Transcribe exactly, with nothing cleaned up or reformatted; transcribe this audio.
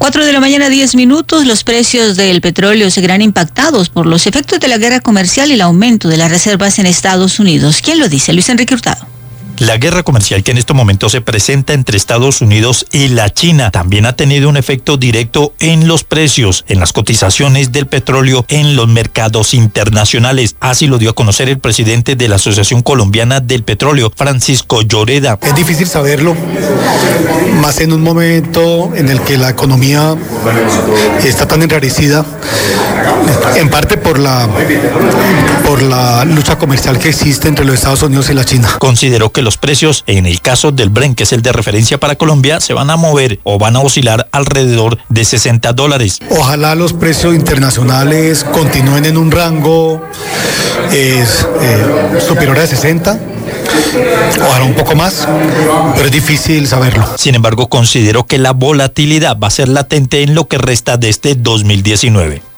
Cuatro de la mañana, diez minutos. Los precios del petróleo seguirán impactados por los efectos de la guerra comercial y el aumento de las reservas en Estados Unidos. ¿Quién lo dice? Luis Enrique Hurtado. La guerra comercial que en estos momentos se presenta entre Estados Unidos y la China también ha tenido un efecto directo en los precios, en las cotizaciones del petróleo en los mercados internacionales. Así lo dio a conocer el presidente de la Asociación Colombiana del Petróleo, Francisco Lloreda. Es difícil saberlo, más en un momento en el que la economía está tan enrarecida, en parte por la, por la lucha comercial que existe entre los Estados Unidos y la China. Consideró que los precios, en el caso del Brent, que es el de referencia para Colombia, se van a mover o van a oscilar alrededor de sesenta dólares. Ojalá los precios internacionales continúen en un rango eh, eh, superior a sesenta. Ojalá un poco más, pero es difícil saberlo. Sin embargo, consideró que la volatilidad va a ser latente en lo que resta de este dos mil diecinueve.